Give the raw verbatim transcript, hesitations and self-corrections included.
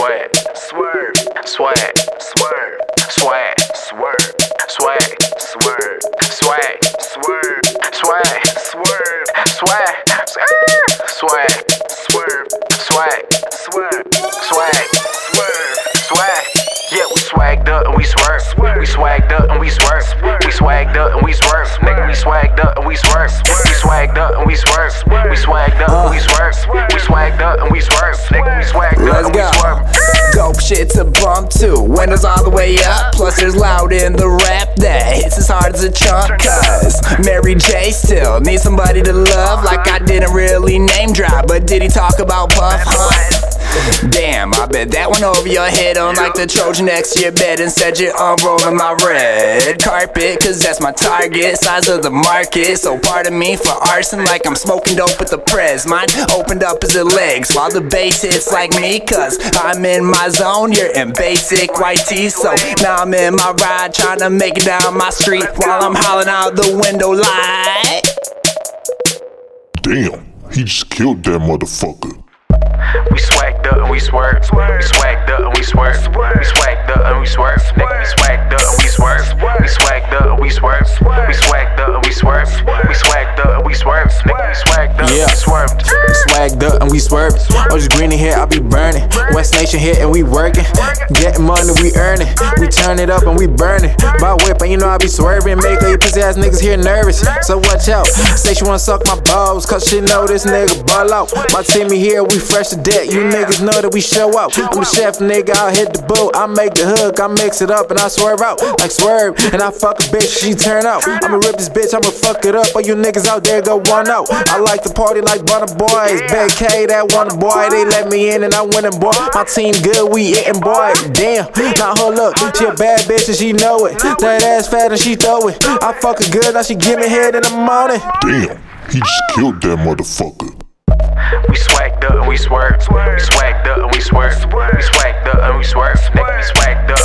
swag, swerve, swag, swerve, swag, swerve, swag, swerve, swag, swerve, swag, swerve, swag, swag, swerve, swag, swerve, swag, swerve, swag. Yeah, we swagged up and we swerve. We swagged up and we swerve. We swagged up and we swerve. Nigga, we swagged up and we swerve. We swagged up and we swerve. We swagged up and we swerve. We swagged up and we swerve. Nigga, we swagged up and we swerve. Dope shit to bump to, windows all the way up. Plus there's loud in the rap that hits as hard as a chunk. Cause Mary J still needs somebody to love. Like I didn't really name drop, but did he talk about Puff, huh? Damn, I bet that went over your head on like the Trojan next to your bed and said you're unrolling my red carpet. Cause that's my target, size of the market. So pardon me for arson like I'm smoking dope with the prez. Mine opened up as the legs while the bass hits like me. Cause I'm in my zone, you're in basic white tee. So now I'm in my ride trying to make it down my street while I'm hollering out the window light. Damn, he just killed that motherfucker. We swagged up and we swerve. We swagged up and we swerve. We swagged up and we swerve. Nigga, we swagged up and we swerve. We swagged up and we swerve. We swagged up and we swerve. We swagged up and we swerve. Nigga, we swagged up and we swerved. Swagged up and we swerve. Oh, just green in here, I be burning. West Nation here and we working. Getting money, we earning. We turn it up and we burning. By whip and you know I be swerving. Make all you pussy ass niggas here nervous. So watch out. Say she wanna suck my balls, cause she know this nigga ball out. My team here, we fresh to death. You niggas know that we show out. I'm the chef nigga, I hit the boat. I make the hook, I mix it up and I swerve out. Like swerve, and I fuck a bitch, she turn out. I'ma rip this bitch, I'ma fuck it up. All you niggas out there go one out. I like to party like Burna Boys. Big K, that one boy, they let me in and I winning boy. My team good, we eating boy. Damn, now her look, she a bad bitch and she know it. That ass fat and she throw it. I fuck her good, now she give me head in the morning. Damn, he just killed that motherfucker. We swagged up and we swerve. We swagged up and we swerve. We swagged up and we swerve. Nigga, we swagged up